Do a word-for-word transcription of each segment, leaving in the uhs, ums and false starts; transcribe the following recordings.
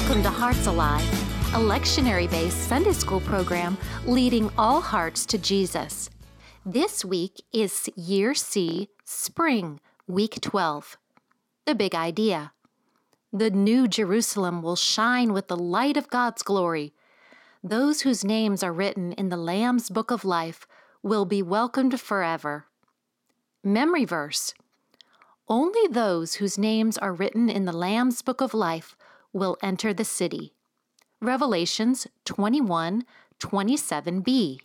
Welcome to Hearts Alive, a lectionary-based Sunday school program leading all hearts to Jesus. This week is Year C, Spring, Week twelve. The big idea. The New Jerusalem will shine with the light of God's glory. Those whose names are written in the Lamb's Book of Life will be welcomed forever. Memory verse. Only those whose names are written in the Lamb's Book of Life will enter the city. Revelations twenty-one twenty-seven b.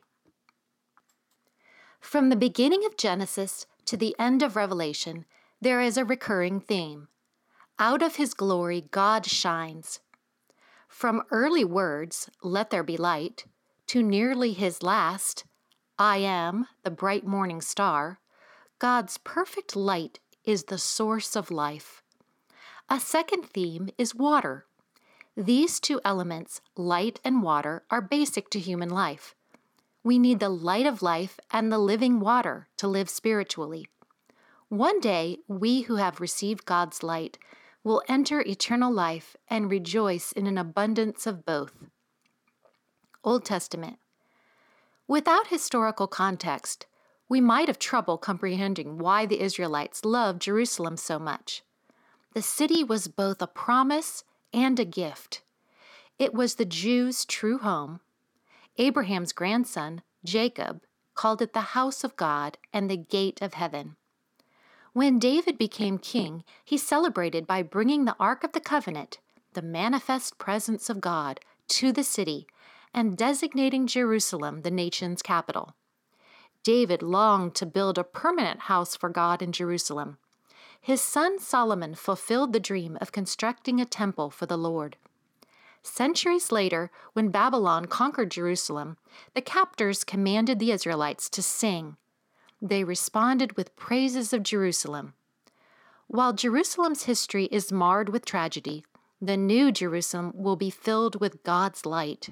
From the beginning of Genesis to the end of Revelation, there is a recurring theme. Out of His glory, God shines. From early words, let there be light, to nearly His last, I am the bright morning star, God's perfect light is the source of life. A second theme is water. These two elements, light and water, are basic to human life. We need the light of life and the living water to live spiritually. One day, we who have received God's light will enter eternal life and rejoice in an abundance of both. Old Testament. Without historical context, we might have trouble comprehending why the Israelites loved Jerusalem so much. The city was both a promise and a gift. It was the Jews' true home. Abraham's grandson, Jacob, called it the house of God and the gate of heaven. When David became king, he celebrated by bringing the Ark of the Covenant, the manifest presence of God, to the city and designating Jerusalem the nation's capital. David longed to build a permanent house for God in Jerusalem. His son Solomon fulfilled the dream of constructing a temple for the Lord. Centuries later, when Babylon conquered Jerusalem, the captors commanded the Israelites to sing. They responded with praises of Jerusalem. While Jerusalem's history is marred with tragedy, the new Jerusalem will be filled with God's light.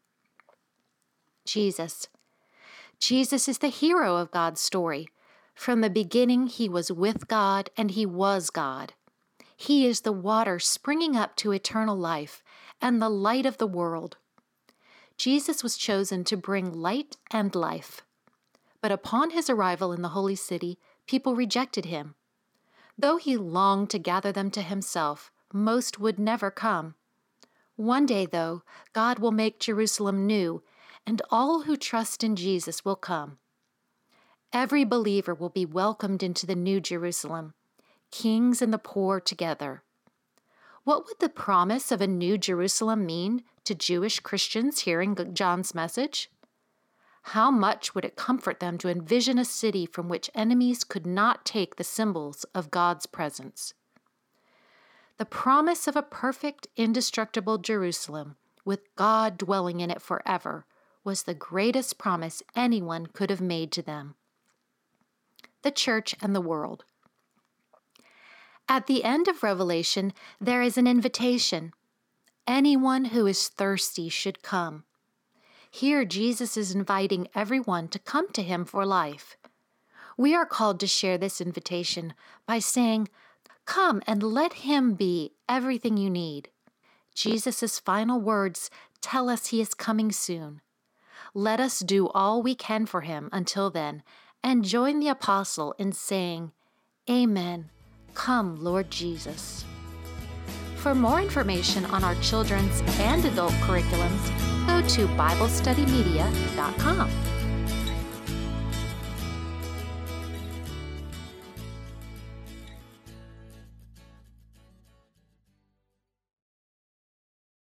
Jesus. Jesus is the hero of God's story. From the beginning, He was with God and He was God. He is the water springing up to eternal life and the light of the world. Jesus was chosen to bring light and life. But upon His arrival in the holy city, people rejected Him. Though He longed to gather them to Himself, most would never come. One day, though, God will make Jerusalem new, and all who trust in Jesus will come. Every believer will be welcomed into the new Jerusalem, kings and the poor together. What would the promise of a new Jerusalem mean to Jewish Christians hearing John's message? How much would it comfort them to envision a city from which enemies could not take the symbols of God's presence? The promise of a perfect, indestructible Jerusalem, with God dwelling in it forever, was the greatest promise anyone could have made to them. The church and the world. At the end of Revelation, there is an invitation. Anyone who is thirsty should come. Here, Jesus is inviting everyone to come to Him for life. We are called to share this invitation by saying, "Come and let Him be everything you need." Jesus' final words tell us He is coming soon. Let us do all we can for Him until then, and join the apostle in saying, Amen. Come, Lord Jesus. For more information on our children's and adult curriculums, go to Bible Study Media dot com.